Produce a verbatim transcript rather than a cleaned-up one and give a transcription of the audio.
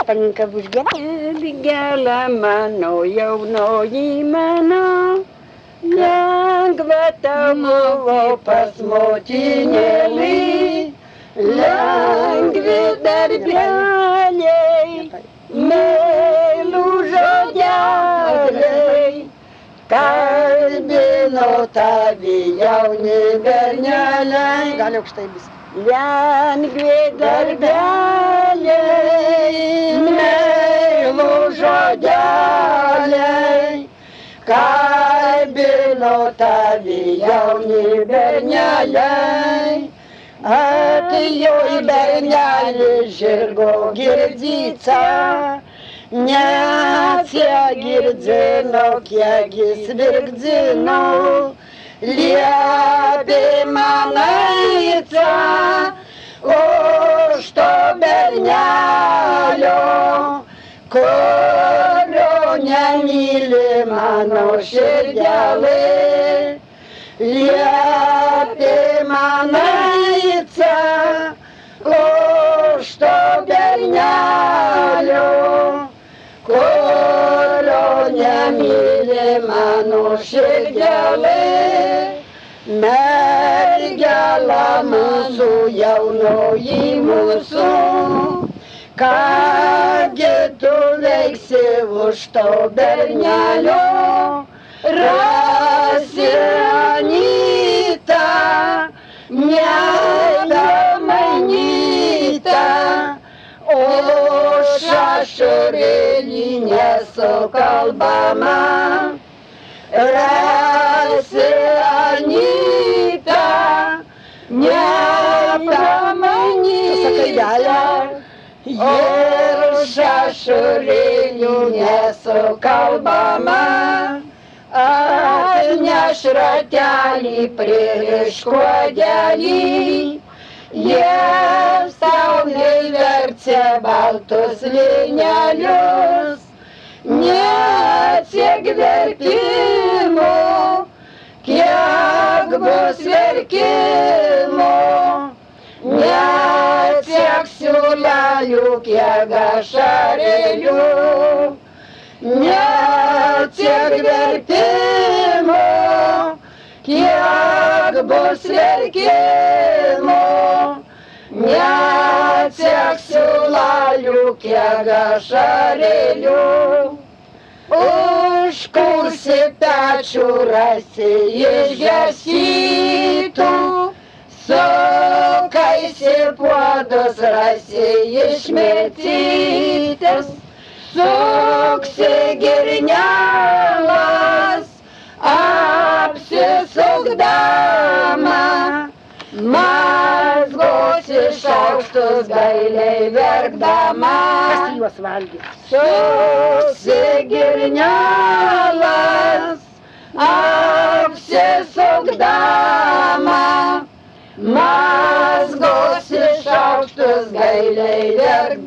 paninka bus gera. Gėlė mano jaunoji mano, lengva tau buvo pas motinėlį, lengvi darbeliai, meilų žodeliai, kalbino tavi jauni berneliai. Gal aukštai bus. Lengvi darbeliai, meilų žodeliai, kalbino tavi jauni berneliai. Atėjo į bernelį žirgo girdyca, neatsigirdino, kiek jis virkdzino, liepė manaica, už to bernelio, kurio nemyli mano širdelė. Liepė manaica, už to bernelio, kurio nemyli mano širdelė. Mergela mūsų, jaunoji mūsų, kągi tu veiksi už to bernelio, rasi Anytą, nepamanytą, už ašarėlį nesukalbama. Rasi Anytą, nepamanytą, ir už ašarėlį nesukalbama. Atneš ratelį, pririš puodelį, jie saulėj verčia baltus lynelius. Neatsiek verkimo, kiek bus verkimo, neatsiek siūlelių, kiek ašarėlių. Neatsiek verkimo, kiek bus verkimo, neatsiek siūlelių, kiek ašarėlių. Užkursi pečių rasi išgesytų, sukaisi puodus rasi išmėtytis. Suksi girnelas, apsisukdama, mazgosi šaukštus gailiai verkdama. Kas juos valgys? Suksi girnelas, apsisukdama, mazgosi šaukštus gailiai verkdama.